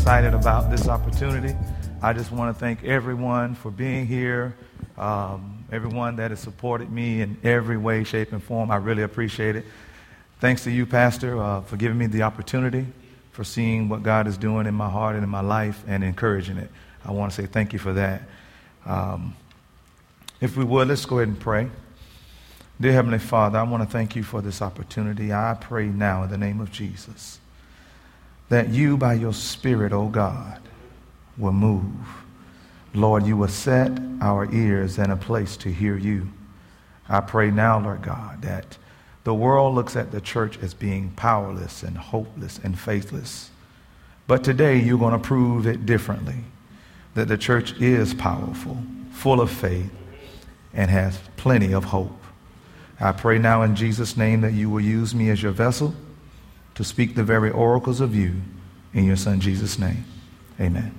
excited about this opportunity. I just want to thank everyone for being here, everyone that has supported me in every way, shape, and form. I really appreciate it. Thanks to you, Pastor, for giving me the opportunity, for seeing what God is doing in my heart and in my life and encouraging it. I want to say thank you for that. If we would, let's go ahead and pray. Dear Heavenly Father, I want to thank you for this opportunity. I pray now in the name of Jesus that you, by your Spirit, oh God, will move. Lord, you will set our ears in a place to hear you. I pray now, Lord God, that the world looks at the church as being powerless and hopeless and faithless. But today you're going to prove it differently, that the church is powerful, full of faith, and has plenty of hope. I pray now in Jesus' name that you will use me as your vessel to speak the very oracles of you in your Son Jesus' name. Amen.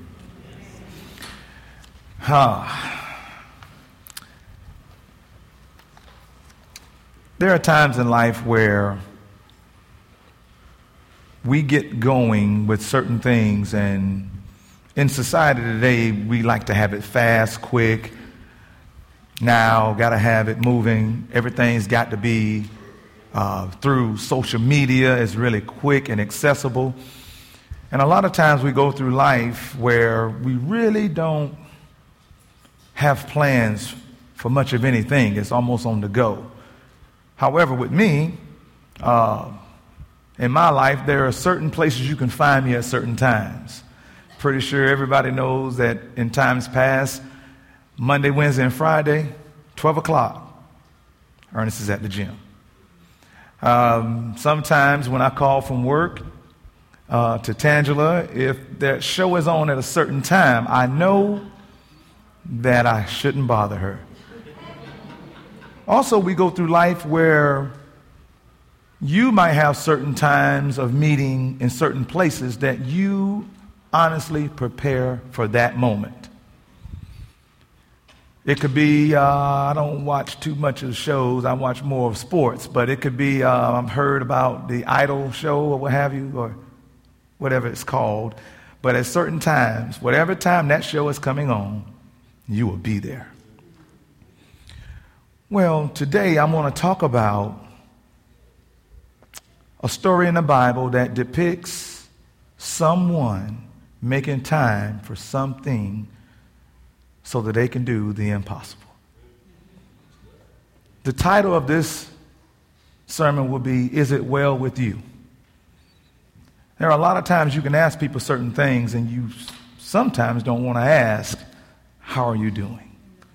There are times in life where we get going with certain things, and in society today, we like to have it fast, quick. Now, got to have it moving. Everything's got to be through social media. It's really quick and accessible. And a lot of times we go through life where we really don't have plans for much of anything. It's almost on the go. However, with me, in my life, there are certain places you can find me at certain times. Pretty sure everybody knows that in times past, Monday, Wednesday, and Friday, 12 o'clock, Ernest is at the gym. Sometimes when I call from work to Tangela, if that show is on at a certain time, I know that I shouldn't bother her. Also, we go through life where you might have certain times of meeting in certain places that you honestly prepare for that moment. It could be, I don't watch too much of the shows, I watch more of sports, but it could be, I've heard about the Idol show or what have you, or whatever it's called. But at certain times, whatever time that show is coming on, you will be there. Well, today I'm going to talk about a story in the Bible that depicts someone making time for something so that they can do the impossible. The title of this sermon will be, Is It Well With You? There are a lot of times you can ask people certain things and you sometimes don't want to ask, how are you doing?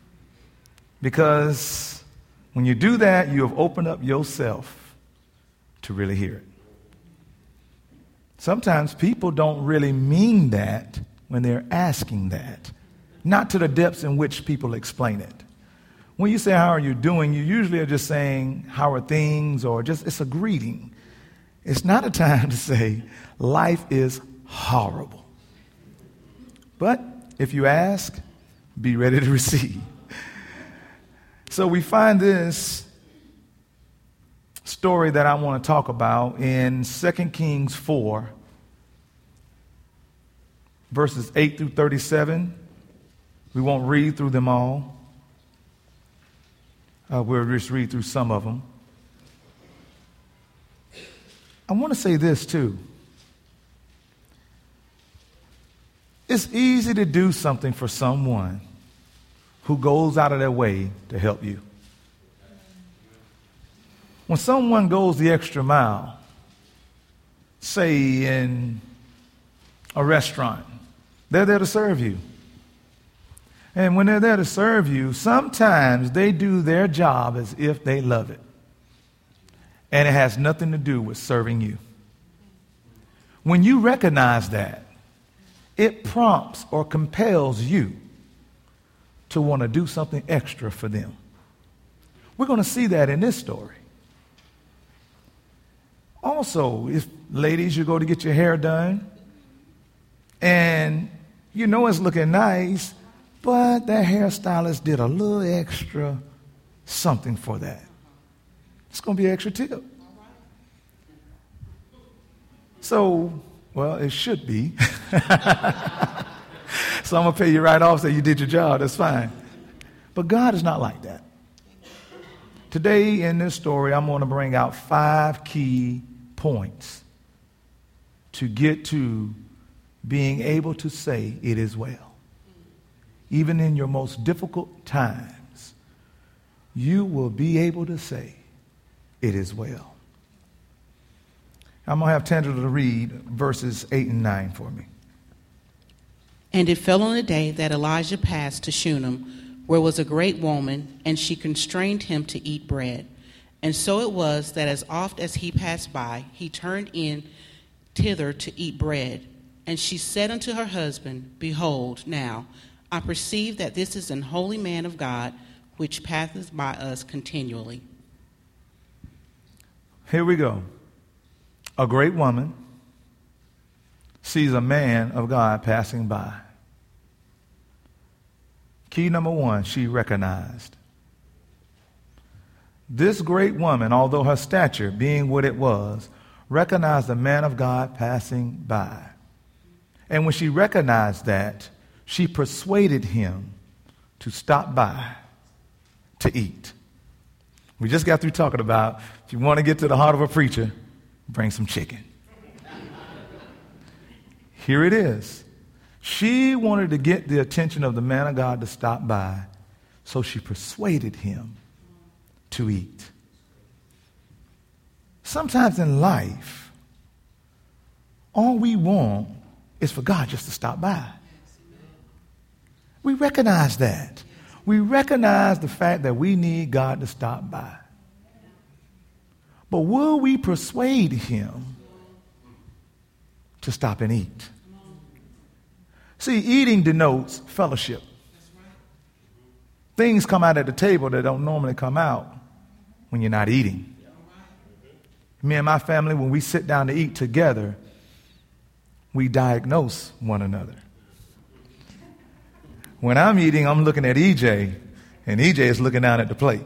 Because when you do that, you have opened up yourself to really hear it. Sometimes people don't really mean that when they're asking that. Not to the depths in which people explain it. When you say, how are you doing, you usually are just saying, how are things, or just, it's a greeting. It's not a time to say, life is horrible. But if you ask, be ready to receive. So we find this story that I want to talk about in 2 Kings 4, verses 8 through 37. We won't read through them all. We'll just read through some of them. I want to say this too. It's easy to do something for someone who goes out of their way to help you. When someone goes the extra mile, say in a restaurant, they're there to serve you. And when they're there to serve you, sometimes they do their job as if they love it. And it has nothing to do with serving you. When you recognize that, it prompts or compels you to want to do something extra for them. We're going to see that in this story. Also, if ladies, you go to get your hair done, and you know it's looking nice, but that hairstylist did a little extra something for that. It's going to be an extra tip. So Well, it should be. So I'm going to pay you right off, say you did your job. That's fine. But God is not like that. Today in this story, I'm going to bring out 5 key points to get to being able to say it is well. Even in your most difficult times, you will be able to say it is well. I'm going to have Tangela to read verses 8 and 9 for me. And it fell on the day that Elijah passed to Shunem, where was a great woman, and she constrained him to eat bread. And so it was that as oft as he passed by, he turned in thither to eat bread. And she said unto her husband, Behold, now I perceive that this is an holy man of God, which passeth by us continually. Here we go. A great woman sees a man of God passing by. Key number 1, she recognized. This great woman, although her stature being what it was, recognized the man of God passing by. And when she recognized that, she persuaded him to stop by to eat. We just got through talking about, if you want to get to the heart of a preacher, bring some chicken. Here it is. She wanted to get the attention of the man of God to stop by, so she persuaded him to eat. Sometimes in life, all we want is for God just to stop by. We recognize that. We recognize the fact that we need God to stop by. But will we persuade him to stop and eat? See, eating denotes fellowship. Things come out at the table that don't normally come out when you're not eating. Me and my family, when we sit down to eat together, we diagnose one another. When I'm eating, I'm looking at EJ, and EJ is looking down at the plate.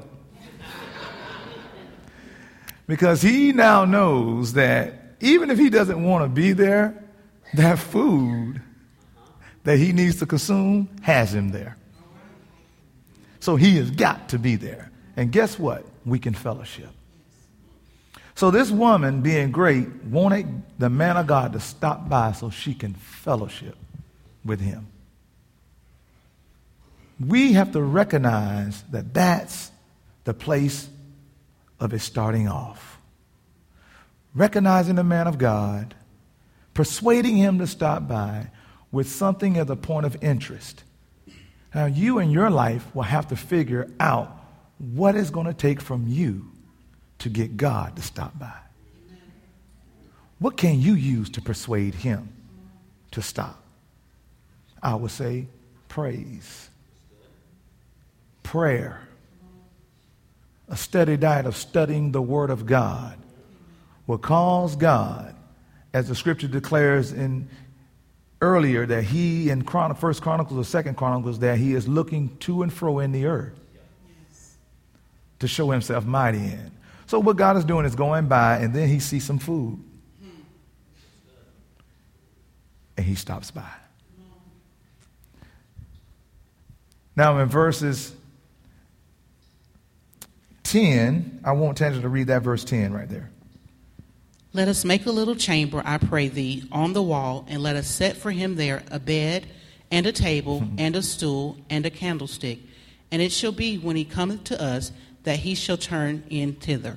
Because he now knows that even if he doesn't want to be there, that food that he needs to consume has him there. So he has got to be there. And guess what? We can fellowship. So this woman, being great, wanted the man of God to stop by so she can fellowship with him. We have to recognize that that's the place of it starting off. Recognizing the man of God, persuading him to stop by with something as a point of interest. Now, you in your life will have to figure out what it's going to take from you to get God to stop by. What can you use to persuade him to stop? I would say praise, prayer, a steady diet of studying the Word of God will cause God, as the Scripture declares in earlier, that he in First Chronicles or Second Chronicles, that he is looking to and fro in the earth to show himself mighty in. So what God is doing is going by, and then he sees some food, and he stops by. Now in verses 10, I want Tangela to read that verse 10 right there. Let us make a little chamber, I pray thee, on the wall, and let us set for him there a bed, and a table, and a stool, and a candlestick. And it shall be, when he cometh to us, that he shall turn in thither.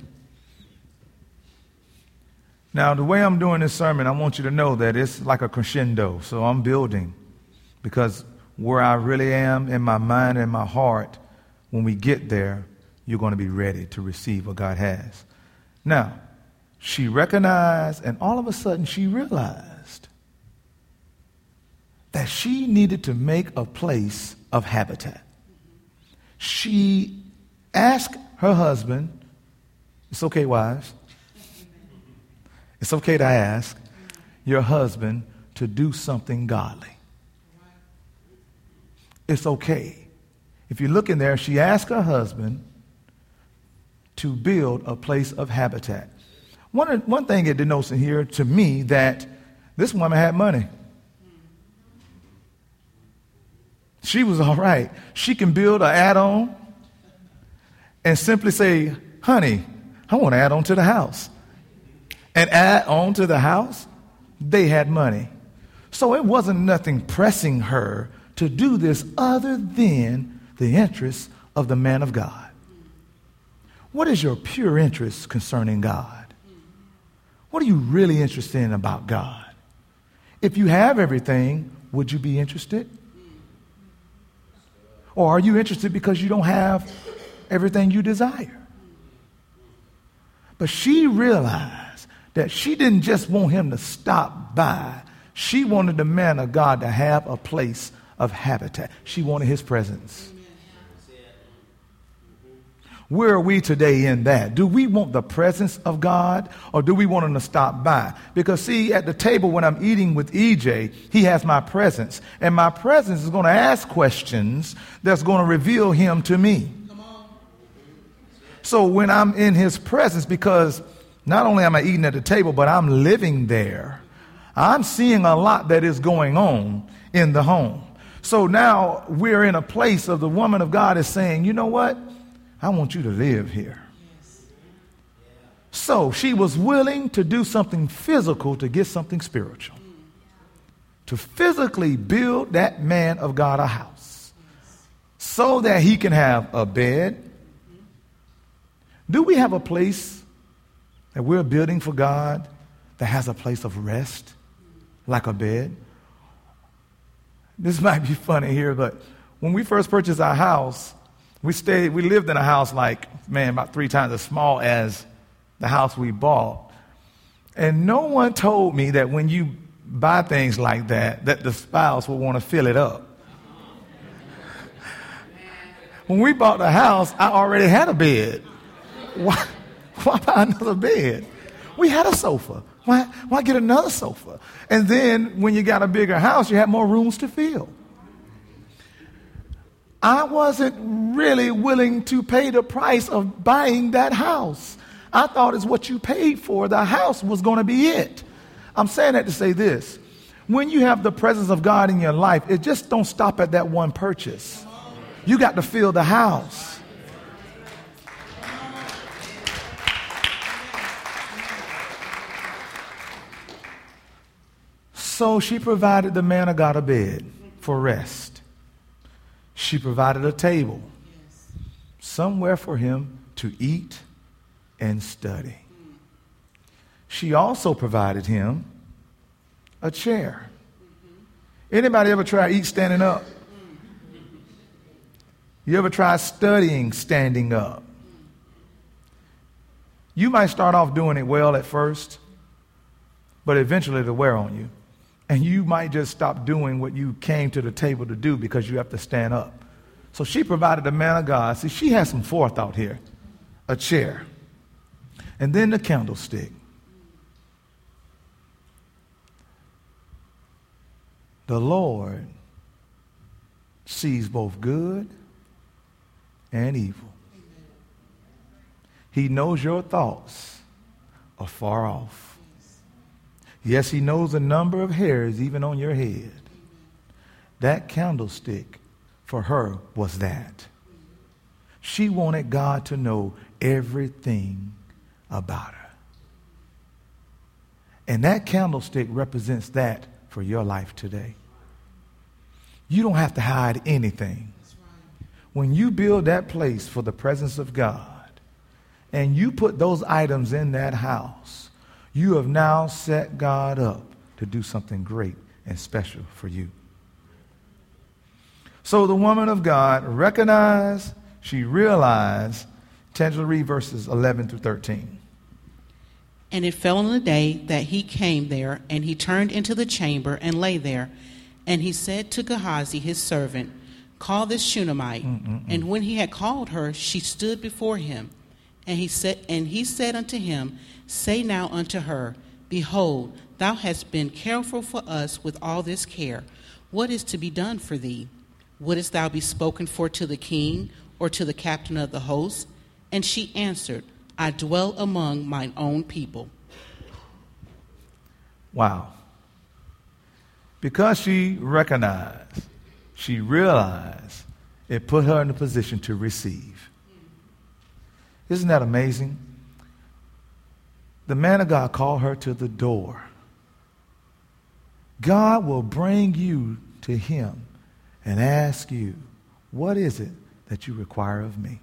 Now, the way I'm doing this sermon, I want you to know that it's like a crescendo. So I'm building, because where I really am in my mind and my heart, when we get there, you're going to be ready to receive what God has. Now, she recognized, and all of a sudden she realized that she needed to make a place of habitat. She asked her husband, it's okay, wives, it's okay to ask your husband to do something godly. It's okay. If you look in there, she asked her husband to build a place of habitat. One thing it denotes in here to me that This woman had money. She was all right. She can build an add-on and simply say, honey, I want to add on to the house. And add on to the house, they had money. So it wasn't nothing pressing her to do this other than the interests of the man of God. What is your pure interest concerning God? What are you really interested in about God? If you have everything, would you be interested? Or are you interested because you don't have everything you desire? But she realized that she didn't just want him to stop by. She wanted the man of God to have a place of habitat. She wanted his presence. Where are we today in that? Do we want the presence of God, or do we want him to stop by? Because see, at the table when I'm eating with EJ, he has my presence. And my presence is going to ask questions that's going to reveal him to me. So when I'm in his presence, because not only am I eating at the table, but I'm living there, I'm seeing a lot that is going on in the home. So now we're in a place of the woman of God is saying, you know what? I want you to live here. Yes. So she was willing to do something physical to get something spiritual. To physically build that man of God a house. So that he can have a bed. Do we have a place that we're building for God that has a place of rest? Like a bed? This might be funny here, but when we first purchased our house, we lived in a house about 3 times as small as the house we bought. And no one told me that when you buy things like that the spouse will want to fill it up. When we bought the house, I already had a bed. Why buy another bed? We had a sofa. Why get another sofa? And then when you got a bigger house, you had more rooms to fill. I wasn't really willing to pay the price of buying that house. I thought it's what you paid for. The house was going to be it. I'm saying that to say this. When you have the presence of God in your life, it just don't stop at that one purchase. You got to fill the house. So she provided the man of God a bed for rest. She provided a table, somewhere for him to eat and study. She also provided him a chair. Anybody ever try eat standing up? You ever try studying standing up? You might start off doing it well at first, but eventually it'll wear on you. And you might just stop doing what you came to the table to do because you have to stand up. So she provided the man of God. See, she had some forethought here. A chair. And then the candlestick. The Lord sees both good and evil. He knows your thoughts are far off. Yes, he knows the number of hairs even on your head. That candlestick for her was that. She wanted God to know everything about her. And that candlestick represents that for your life today. You don't have to hide anything. When you build that place for the presence of God and you put those items in that house, you have now set God up to do something great and special for you. So the woman of God recognized, she realized, Tangela, read verses 11 through 13. And it fell on the day that he came there, and he turned into the chamber and lay there. And he said to Gehazi, his servant, call this Shunammite. And when he had called her, she stood before him. And he said unto him, say now unto her, behold, thou hast been careful for us with all this care. What is to be done for thee? Wouldest thou be spoken for to the king or to the captain of the host? And she answered, I dwell among mine own people. Wow. because she recognized, she realized, it put her in a position to receive. Isn't that amazing? The man of God called her to the door. God will bring you to him and ask you, what is it that you require of me?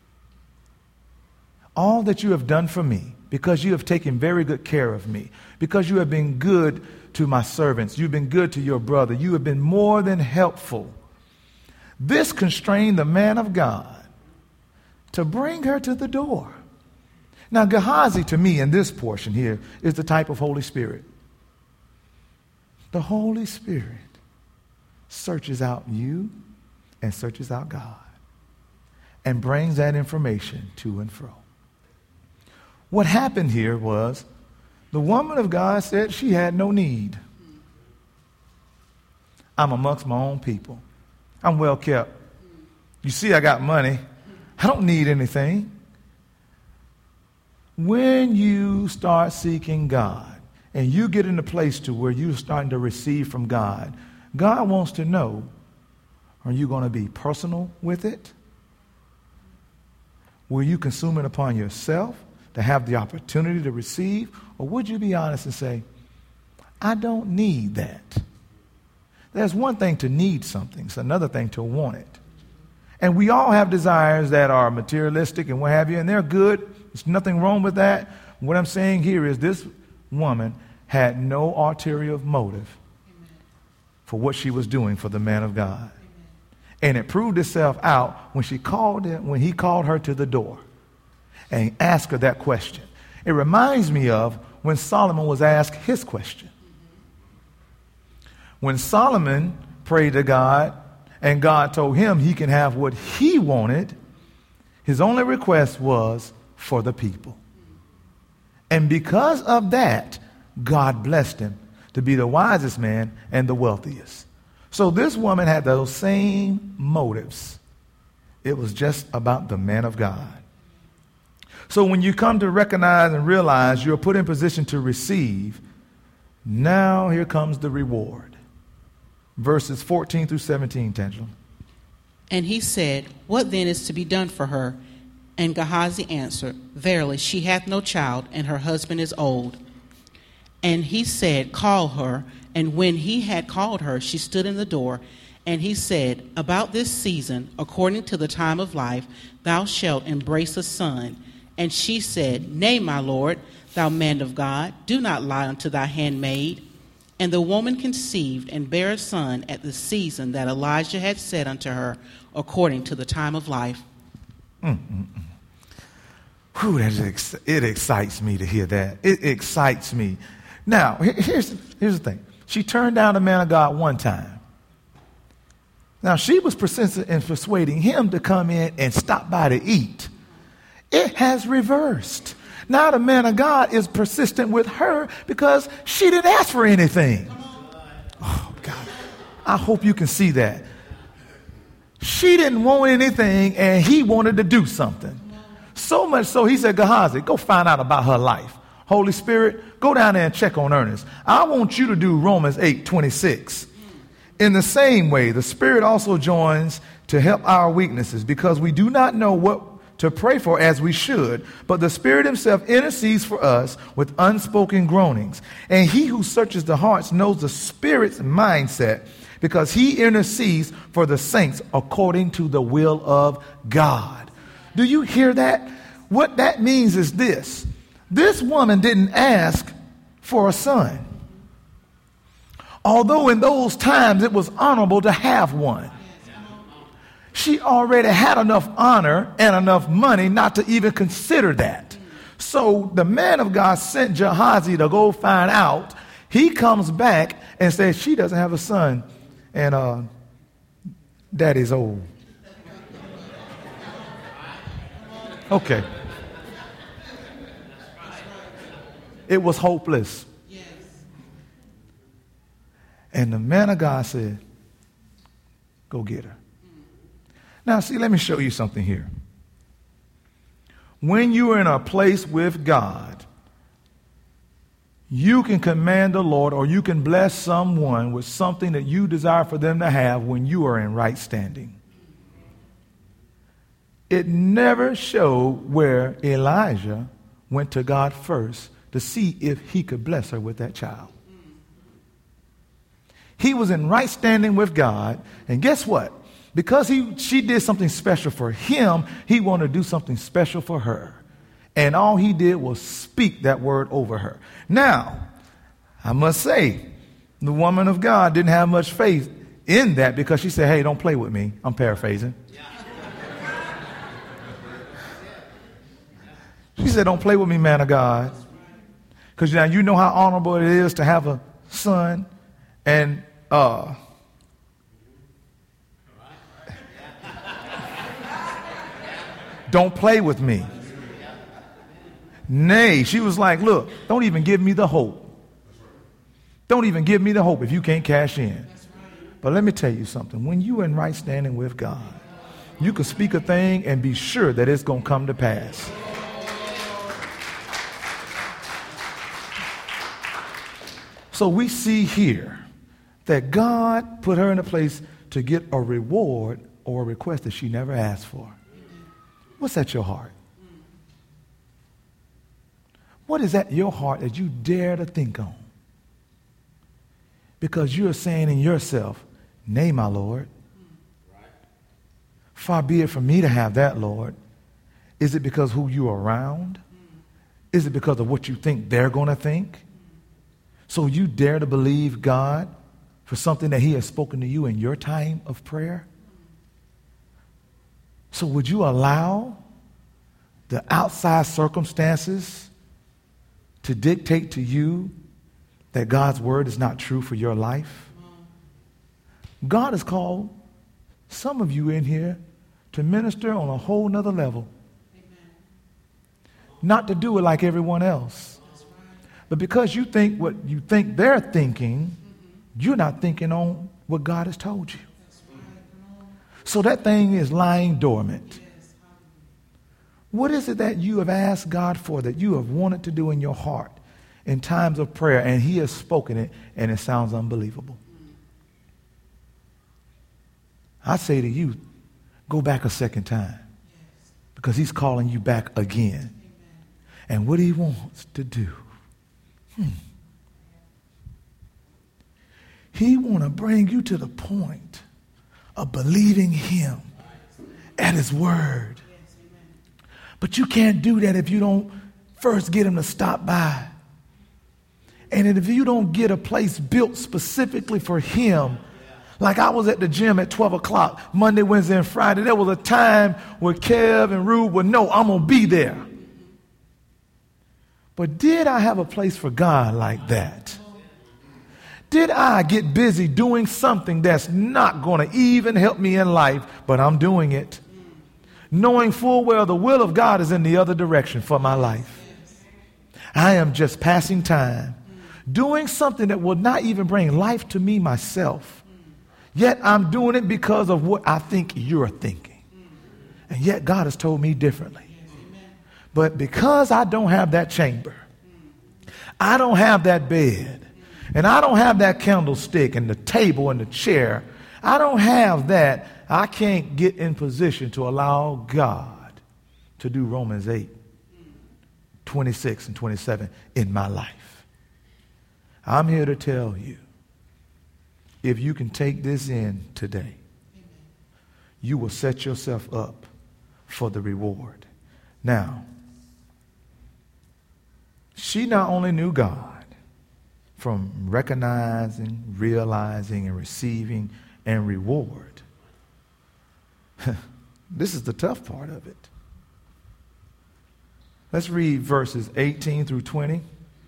All that you have done for me, because you have taken very good care of me, because you have been good to my servants, you've been good to your brother, you have been more than helpful. This constrained the man of God to bring her to the door. Now, Gehazi, to me, in this portion here, is the type of Holy Spirit. The Holy Spirit searches out you and searches out God and brings that information to and fro. What happened here was the woman of God said she had no need. I'm amongst my own people. I'm well kept. You see, I got money. I don't need anything. When you start seeking God and you get in a place to where you're starting to receive from God, God wants to know, are you going to be personal with it? Will you consume it upon yourself to have the opportunity to receive? Or would you be honest and say, I don't need that? There's one thing to need something. It's another thing to want it. And we all have desires that are materialistic and what have you, and they're good. There's nothing wrong with that. What I'm saying here is this woman had no ulterior motive for what she was doing for the man of God. And it proved itself out when he called her to the door and asked her that question. It reminds me of when Solomon was asked his question. When Solomon prayed to God and God told him he can have what he wanted, his only request was for the people. And because of that, God blessed him to be the wisest man and the wealthiest. So this woman had those same motives. It was just about the man of God. So when you come to recognize and realize you're put in position to receive, now here comes the reward. Verses 14 through 17, Tangela. And he said, what then is to be done for her? And Gehazi answered, verily, she hath no child, and her husband is old. And he said, call her. And when he had called her, she stood in the door. And he said, about this season, according to the time of life, thou shalt embrace a son. And she said, nay, my lord, thou man of God, do not lie unto thy handmaid. And the woman conceived and bare a son at the season that Elijah had said unto her, according to the time of life. Whew, it excites me to hear that. It excites me. Now, here's the thing. She turned down the man of God one time. Now, she was persistent in persuading him to come in and stop by to eat. It has reversed. Now the man of God is persistent with her because she didn't ask for anything. Oh, God. I hope you can see that. She didn't want anything, and he wanted to do something. So much so, he said, Gehazi, go find out about her life. Holy Spirit, go down there and check on Ernest. I want you to do Romans 8:26. In the same way, the Spirit also joins to help our weaknesses, because we do not know what to pray for as we should, but the Spirit himself intercedes for us with unspoken groanings. And he who searches the hearts knows the Spirit's mindset, because he intercedes for the saints according to the will of God. Do you hear that? What that means is this. This woman didn't ask for a son, although in those times it was honorable to have one. She already had enough honor and enough money not to even consider that. So the man of God sent Gehazi to go find out. He comes back and says she doesn't have a son, and daddy's old. Okay. It was hopeless. And the man of God said, go get her. Now, see, let me show you something here. When you are in a place with God, You can command the Lord, or you can bless someone with something that you desire for them to have when you are in right standing. It never showed where Elijah went to God first to see if he could bless her with that child. He was in right standing with God, and guess what? Because she did something special for him, he wanted to do something special for her. And all he did was speak that word over her. Now, I must say, the woman of God didn't have much faith in that, because she said, hey, don't play with me. I'm paraphrasing. She said, don't play with me, man of God. Because now you know how honorable it is to have a son. And don't play with me. Nay, she was like, look, don't even give me the hope. Don't even give me the hope if you can't cash in. But let me tell you something. When you're in right standing with God, you can speak a thing and be sure that it's going to come to pass. So we see here that God put her in a place to get a reward or a request that she never asked for. What's at your heart? What is at your heart that you dare to think on? Because you're saying in yourself, nay, my Lord. Far be it from me to have that, Lord. Is it because who you're around? Is it because of what you think they're going to think? So you dare to believe God for something that he has spoken to you in your time of prayer? So would you allow the outside circumstances to dictate to you that God's word is not true for your life? God has called some of you in here to minister on a whole nother level. Not to do it like everyone else. But because you think what you think they're thinking, you're not thinking on what God has told you. So that thing is lying dormant. What is it that you have asked God for, that you have wanted to do in your heart in times of prayer, and he has spoken it, and it sounds unbelievable? I say to you, go back a second time, because he's calling you back again. And what he wants to do, he want to bring you to the point of believing him at his word. But you can't do that if you don't first get him to stop by. And if you don't get a place built specifically for him. Like I was at the gym at 12 o'clock, Monday, Wednesday, and Friday. There was a time where Kev and Rube would know I'm going to be there. But did I have a place for God like that? Did I get busy doing something that's not going to even help me in life, but I'm doing it, knowing full well the will of God is in the other direction for my life? I am just passing time, doing something that will not even bring life to me myself. Yet I'm doing it because of what I think you're thinking. And yet God has told me differently. But because I don't have that chamber, I don't have that bed, and I don't have that candlestick and the table and the chair, I don't have that, I can't get in position to allow God to do Romans 8:26 and 27 in my life. I'm here to tell you, if you can take this in today, you will set yourself up for the reward. Now, she not only knew God from recognizing, realizing, and receiving and reward. This is the tough part of it. Let's read verses 18 through 20.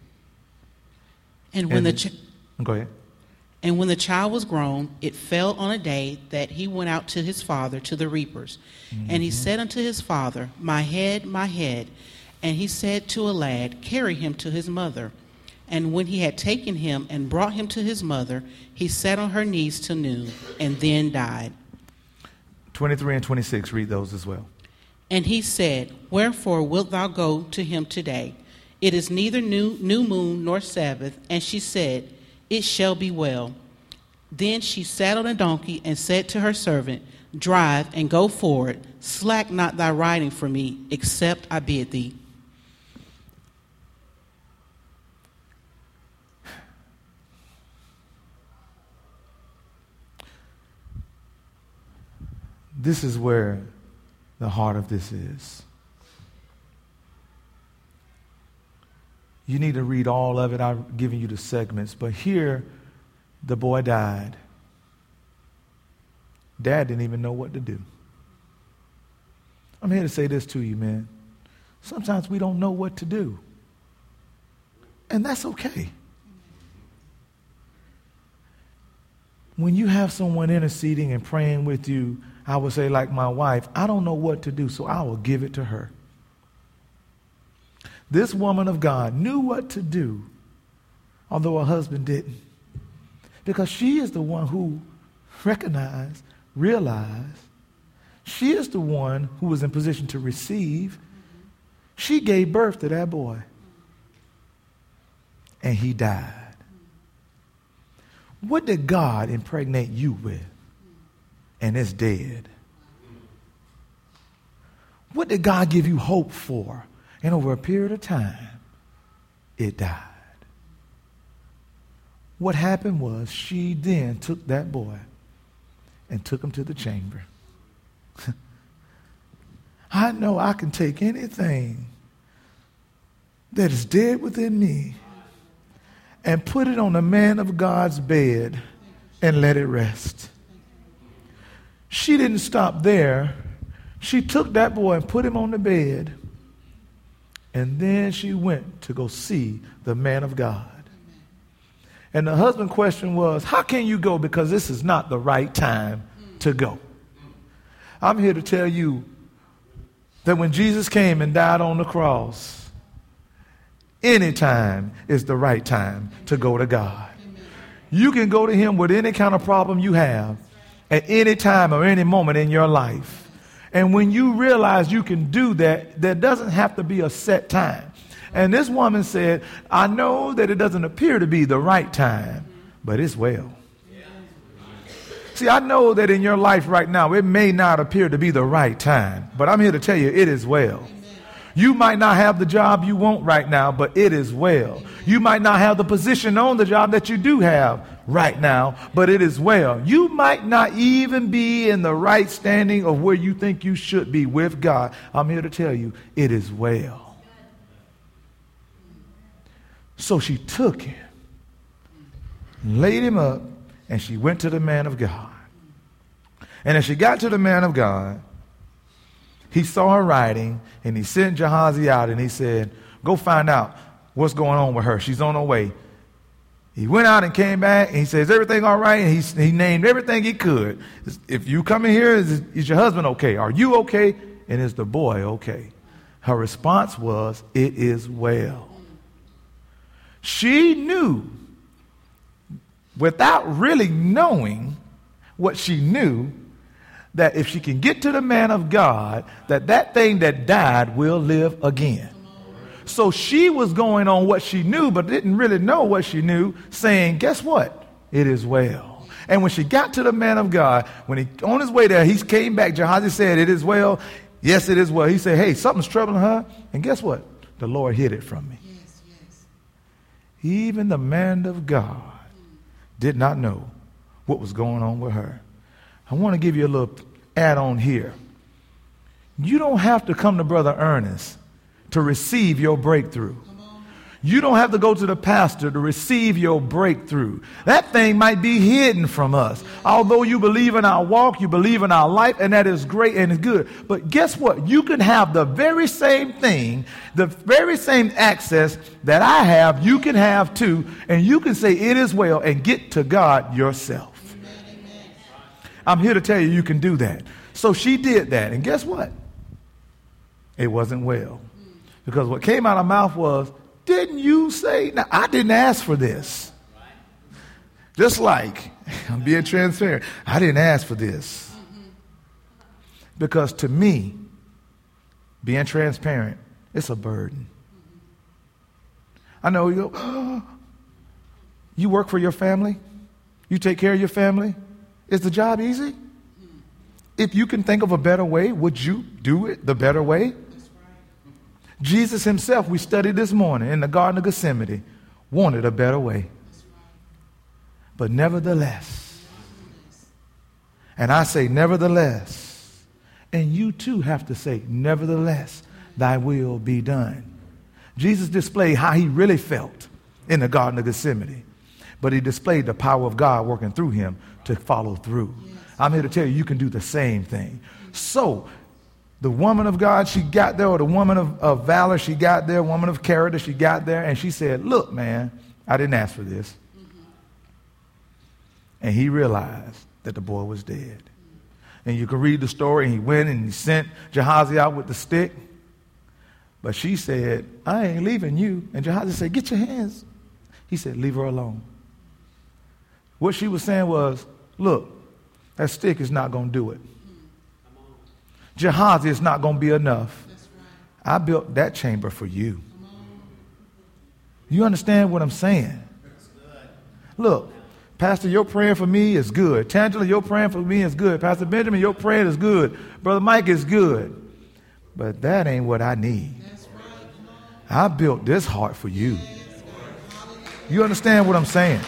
Go ahead. And when the child was grown, it fell on a day that he went out to his father to the reapers. Mm-hmm. And he said unto his father, my head, my head. And he said to a lad, carry him to his mother. And when he had taken him and brought him to his mother, he sat on her knees till noon, and then died. 23 and 26, read those as well. And he said, wherefore wilt thou go to him today? It is neither new moon nor Sabbath. And she said, It shall be well. Then she saddled a donkey and said to her servant, Drive and go forward. Slack not thy riding for me, except I bid thee. This is where the heart of this is. You need to read all of it. I've given you the segments. But here, the boy died. Dad didn't even know what to do. I'm here to say this to you, man. Sometimes we don't know what to do. And that's okay. When you have someone interceding and praying with you, I would say, like my wife, I don't know what to do, so I will give it to her. This woman of God knew what to do, although her husband didn't. Because she is the one who recognized, realized, she is the one who was in position to receive. She gave birth to that boy. And he died. What did God impregnate you with? And it's dead. What did God give you hope for? And over a period of time, it died. What happened was she then took that boy and took him to the chamber. I know I can take anything that is dead within me and put it on a man of God's bed and let it rest. She didn't stop there. She took that boy and put him on the bed. And then she went to go see the man of God. And the husband's question was, how can you go? Because this is not the right time to go. I'm here to tell you that when Jesus came and died on the cross, any time is the right time to go to God. You can go to him with any kind of problem you have at any time or any moment in your life. And when you realize you can do that, there doesn't have to be a set time. And this woman said, I know that it doesn't appear to be the right time, but it's well. See, I know that in your life right now, it may not appear to be the right time, but I'm here to tell you it is well. You might not have the job you want right now, but it is well. You might not have the position on the job that you do have right now, but it is well. You might not even be in the right standing of where you think you should be with God. I'm here to tell you it is well. So she took him, laid him up, and she went to the man of God. And as she got to the man of God, he saw her riding, and he sent Gehazi out, and he said, go find out what's going on with her. She's on her way. He went out and came back, and he says, everything all right? And he named everything he could. If you come in here, is your husband okay? Are you okay? And is the boy okay? Her response was, it is well. She knew, without really knowing what she knew, that if she can get to the man of God, that thing that died will live again. So she was going on what she knew, but didn't really know what she knew, saying, guess what? It is well. And when she got to the man of God, when he on his way there, he came back. Gehazi said, it is well. Yes, it is well. He said, hey, something's troubling her. And guess what? The Lord hid it from me. Yes, yes. Even the man of God did not know what was going on with her. I want to give you a little add-on here. You don't have to come to Brother Ernest to receive your breakthrough. You don't have to go to the pastor to receive your breakthrough. That thing might be hidden from us. Although you believe in our walk, you believe in our life, and that is great and it's good. But guess what? You can have the very same thing, the very same access that I have, you can have too, and you can say it is well and get to God yourself. I'm here to tell you, you can do that. So she did that. And guess what? It wasn't well. Because what came out of her mouth was, didn't you say? Now, I didn't ask for this. Just like, I'm being transparent, I didn't ask for this. Because to me, being transparent, it's a burden. I know you go, oh, you work for your family? You take care of your family? Is the job easy? If you can think of a better way, would you do it the better way? Jesus himself, we studied this morning in the Garden of Gethsemane, wanted a better way. But nevertheless, and I say nevertheless, and you too have to say nevertheless, thy will be done. Jesus displayed how he really felt in the Garden of Gethsemane, but he displayed the power of God working through him to follow through. I'm here to tell you, you can do the same thing. So, the woman of God, she got there, or the woman of valor, she got there, woman of character, she got there, and she said, look, man, I didn't ask for this. And he realized that the boy was dead. And you can read the story, and he went and he sent Gehazi out with the stick. But she said, I ain't leaving you. And Gehazi said, get your hands. He said, leave her alone. What she was saying was, look, that stick is not going to do it. Gehazi is not going to be enough. I built that chamber for you. You understand what I'm saying? Look, Pastor, your praying for me is good. Tangela, your praying for me is good. Pastor Benjamin, your praying is good. Brother Mike is good. But that ain't what I need. I built this heart for you. You understand what I'm saying?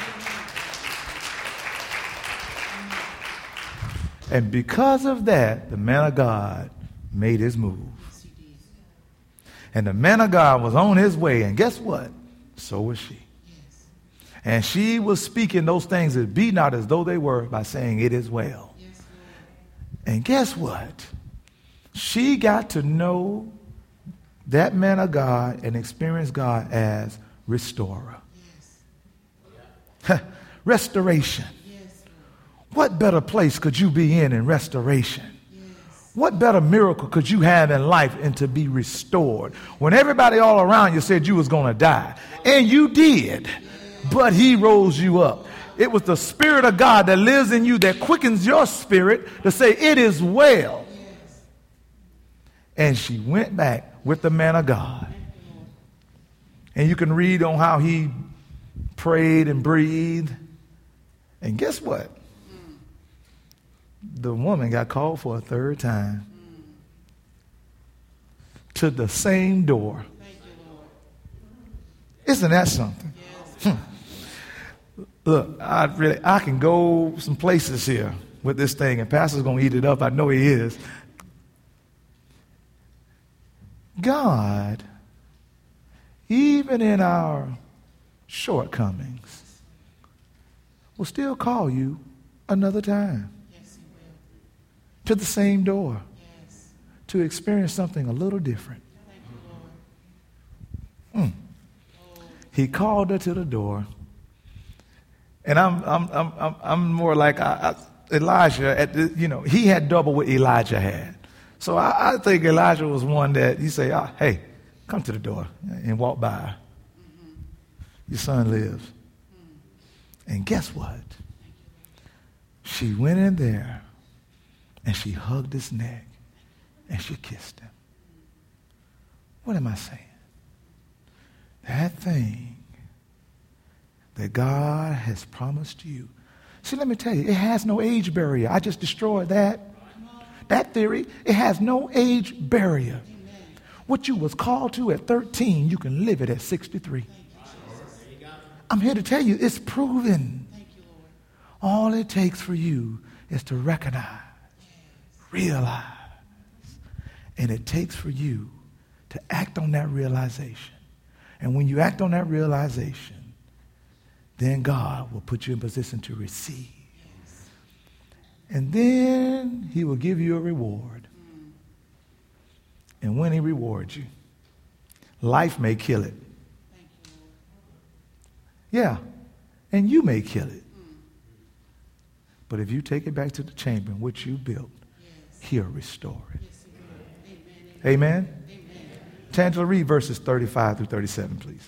And because of that, the man of God made his move. And the man of God was on his way. And guess what? So was she. And she was speaking those things that be not as though they were by saying it is well. And guess what? She got to know that man of God and experience God as restorer. Restoration. What better place could you be in restoration? What better miracle could you have in life and to be restored? When everybody all around you said you was going to die, and you did, but he rose you up. It was the Spirit of God that lives in you that quickens your spirit to say it is well. And she went back with the man of God. And you can read on how he prayed and breathed. And guess what? The woman got called for a third time to the same door. Isn't that something? Look, I can go some places here with this thing, and Pastor's going to eat it up. I know he is. God, even in our shortcomings, will still call you another time. To the same door. Yes. To experience something a little different. He called her to the door. And I'm more like Elijah. He had double what Elijah had. So I think Elijah was one that he say, hey, come to the door and walk by. Your son lives. And guess what? She went in there. And she hugged his neck, and she kissed him. What am I saying? That thing that God has promised you. See, let me tell you, it has no age barrier. I just destroyed that. That theory, it has no age barrier. What you was called to at 13, you can live it at 63. I'm here to tell you, it's proven. All it takes for you is to recognize. Realize. And it takes for you to act on that realization. And when you act on that realization, then God will put you in position to receive. Yes. And then he will give you a reward. And when he rewards you, life may kill it. Yeah. And you may kill it. But if you take it back to the chamber in which you built, he'll restore it. Amen? Tangela, read verses 35 through 37, please.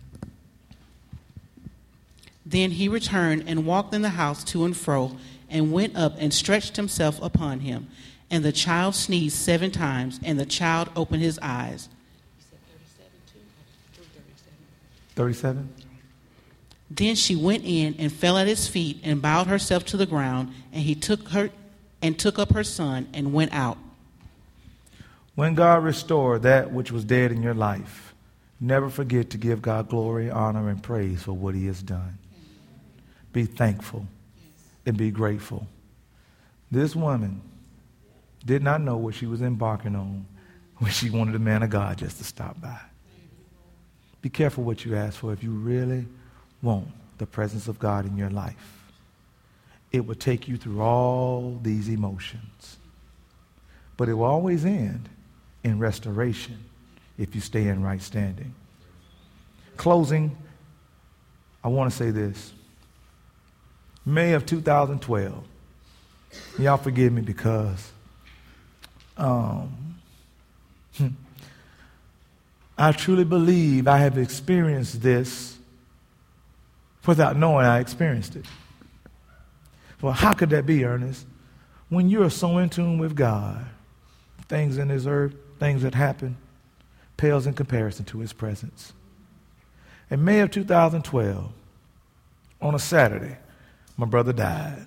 Then he returned and walked in the house to and fro, and went up and stretched himself upon him. And the child sneezed 7 times, and the child opened his eyes. 37. Then she went in and fell at his feet and bowed herself to the ground, and he took up her son and went out. When God restored that which was dead in your life, never forget to give God glory, honor, and praise for what he has done. Be thankful and be grateful. This woman did not know what she was embarking on when she wanted a man of God just to stop by. Be careful what you ask for if you really want the presence of God in your life. It will take you through all these emotions. But it will always end in restoration if you stay in right standing. Closing, I want to say this. May of 2012. Y'all forgive me because I truly believe I have experienced this without knowing I experienced it. Well, how could that be, Ernest? When you are so in tune with God, things in this earth, things that happen, pales in comparison to his presence. In May of 2012, on a Saturday, my brother died.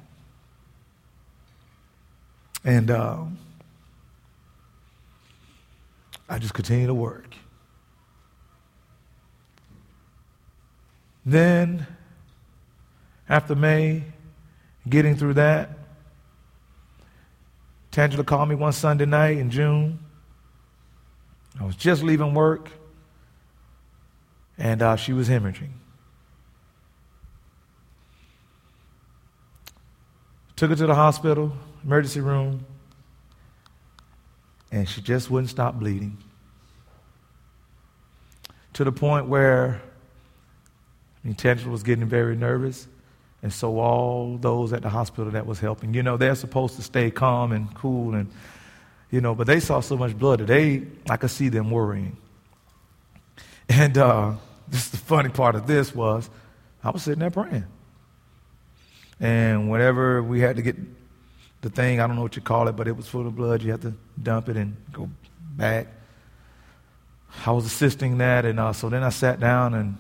And I just continued to work. Then, after May, getting through that, Tangela called me one Sunday night in June. I was just leaving work, and she was hemorrhaging. Took her to the hospital, emergency room, and she just wouldn't stop bleeding. To the point where Tangela was getting very nervous, and so all those at the hospital that was helping, they're supposed to stay calm and cool, and but they saw so much blood that I could see them worrying. And just the funny part of this was, I was sitting there praying. And whenever we had to get the thing, I don't know what you call it, but it was full of blood, you had to dump it and go back. I was assisting that, and so then I sat down, and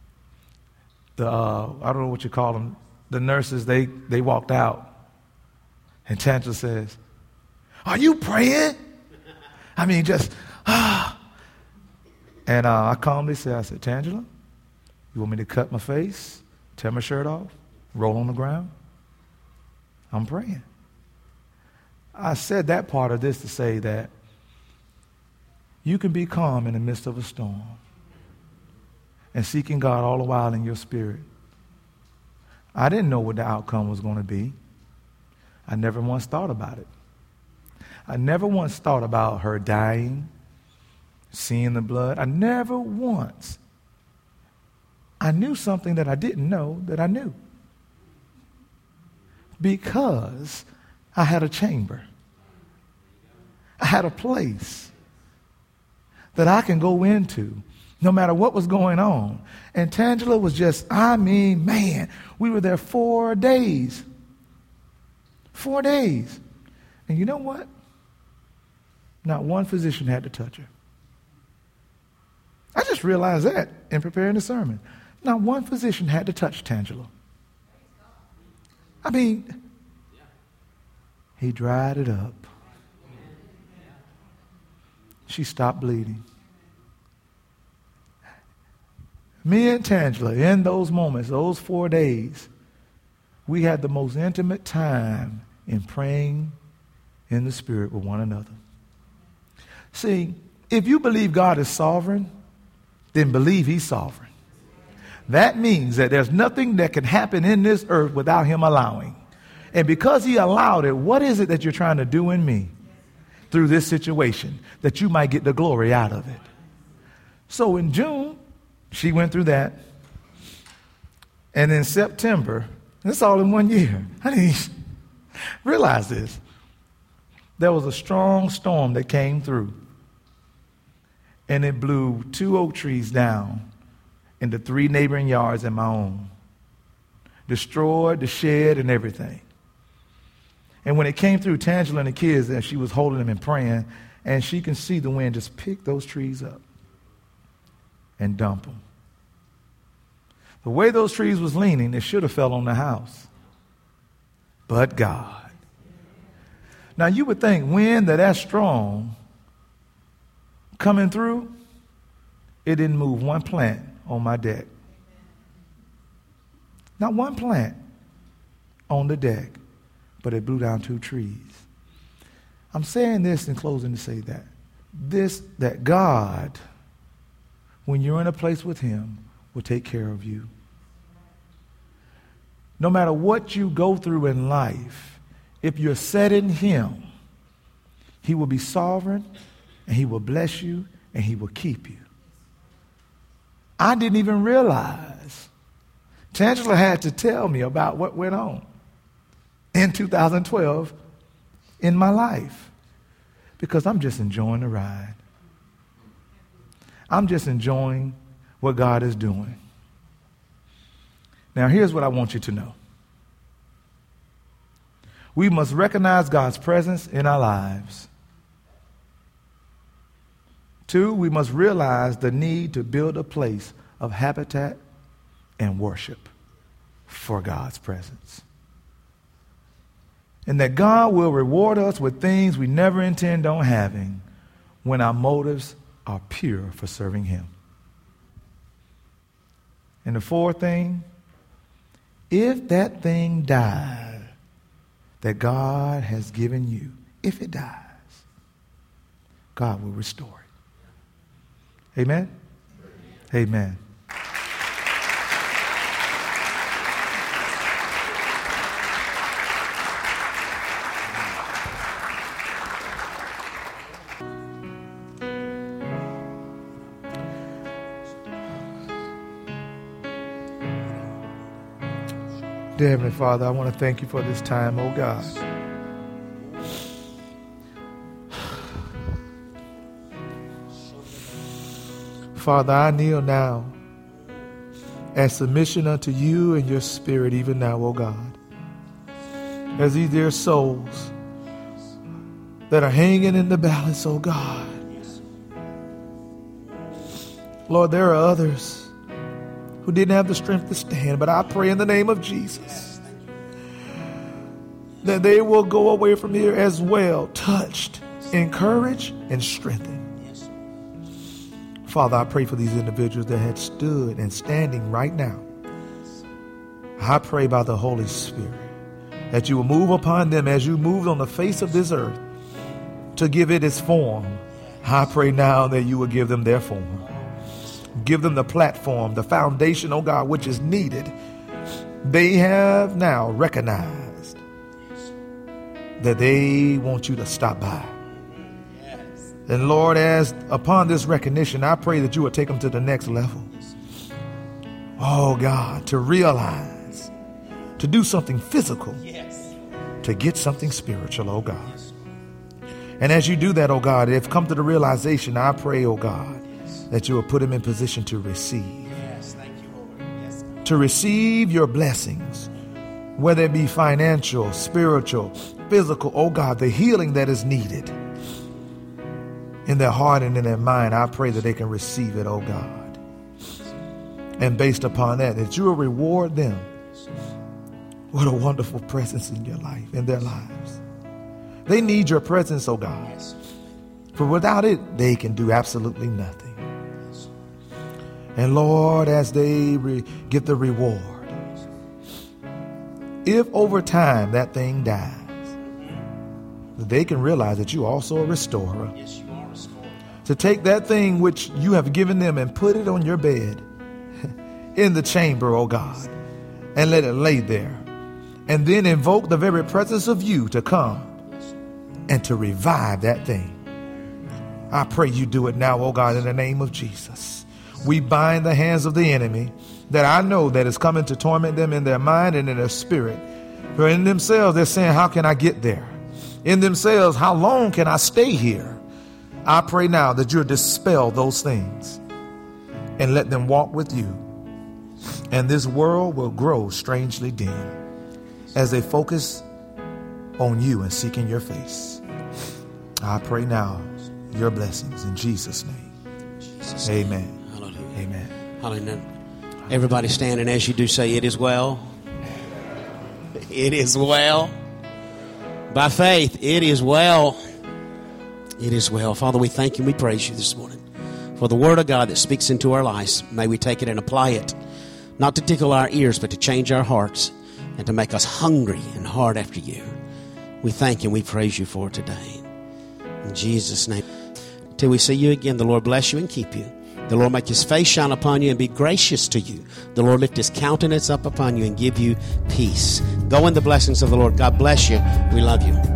I don't know what you call them, the nurses, they walked out. And Tangela says, "Are you praying?" And I calmly said, "Tangela, you want me to cut my face, tear my shirt off, roll on the ground? I'm praying." I said that part of this to say that you can be calm in the midst of a storm and seeking God all the while in your spirit. I didn't know what the outcome was going to be. I never once thought about it. I never once thought about her dying, seeing the blood. I never once. I knew something that I didn't know that I knew. Because I had a chamber. I had a place that I can go into no matter what was going on. And Tangela was just, we were there 4 days. 4 days. And you know what? Not one physician had to touch her. I just realized that in preparing the sermon. Not one physician had to touch Tangela. He dried it up. She stopped bleeding. Me and Tangela, in those moments, those 4 days, we had the most intimate time in praying in the Spirit with one another. See, if you believe God is sovereign, then believe He's sovereign. That means that there's nothing that can happen in this earth without Him allowing. And because He allowed it, what is it that you're trying to do in me through this situation that you might get the glory out of it? So in June, she went through that. And in September, that's all in 1 year. I didn't even realize this. There was a strong storm that came through. And it blew 2 oak trees down into 3 neighboring yards and my own. Destroyed the shed and everything. And when it came through, Tangela and the kids, and she was holding them and praying, and she can see the wind just pick those trees up and dump them. The way those trees was leaning, it should have fell on the house. But God. Now you would think wind that's strong coming through, it didn't move one plant on my deck. Not one plant on the deck, but it blew down 2 trees. I'm saying this in closing to say that God, when you're in a place with him, will take care of you. No matter what you go through in life, if you're set in him, he will be sovereign, and he will bless you, and he will keep you. I didn't even realize. Tangela had to tell me about what went on in 2012 in my life, because I'm just enjoying the ride. I'm just enjoying what God is doing. Now, here's what I want you to know. We must recognize God's presence in our lives. 2, we must realize the need to build a place of habitat and worship for God's presence. And that God will reward us with things we never intend on having when our motives are pure for serving him. And the 4th thing, if that thing died that God has given you, if it dies, God will restore it. Amen? Amen. Dear Heavenly Father, I want to thank you for this time, oh God. Father, I kneel now as submission unto you and your spirit even now, oh God. As these dear souls that are hanging in the balance, oh God. Lord, there are others who didn't have the strength to stand, but I pray in the name of Jesus that they will go away from here as well, touched, encouraged, and strengthened. Father, I pray for these individuals that had stood and standing right now. I pray by the Holy Spirit that you will move upon them as you moved on the face of this earth to give it its form. I pray now that you will give them their form. Give them the platform, the foundation, oh God, which is needed. They have now recognized that they want you to stop by. And Lord, as upon this recognition, I pray that you would take them to the next level. Oh God, to realize, to do something physical, to get something spiritual, oh God. And as you do that, oh God, if come to the realization, I pray, oh God, that you will put him in position to receive. Yes, thank you, Lord. Yes. To receive your blessings, whether it be financial, spiritual, physical, oh God, the healing that is needed in their heart and in their mind, I pray that they can receive it, oh God. And based upon that you will reward them with a wonderful presence in your life, in their lives. They need your presence, oh God. For without it, they can do absolutely nothing. And Lord, as they get the reward, if over time that thing dies, they can realize that you also a restorer. Yes, you are a restorer. To take that thing which you have given them and put it on your bed in the chamber, oh God, and let it lay there. And then invoke the very presence of you to come and to revive that thing. I pray you do it now, oh God, in the name of Jesus. We bind the hands of the enemy that I know that is coming to torment them in their mind and in their spirit. For in themselves, they're saying, how can I get there? In themselves, how long can I stay here? I pray now that you'll dispel those things and let them walk with you. And this world will grow strangely dim as they focus on you and seeking your face. I pray now your blessings in Jesus' name. Amen. Hallelujah. Amen. Hallelujah. Everybody stand, and as you do, say, it is well. It is well. By faith, it is well. It is well. Father, we thank you and we praise you this morning for the word of God that speaks into our lives. May we take it and apply it, not to tickle our ears, but to change our hearts and to make us hungry and hard after you. We thank you and we praise you for today. In Jesus' name. Till we see you again, the Lord bless you and keep you. The Lord make his face shine upon you and be gracious to you. The Lord lift his countenance up upon you and give you peace. Go in the blessings of the Lord. God bless you. We love you.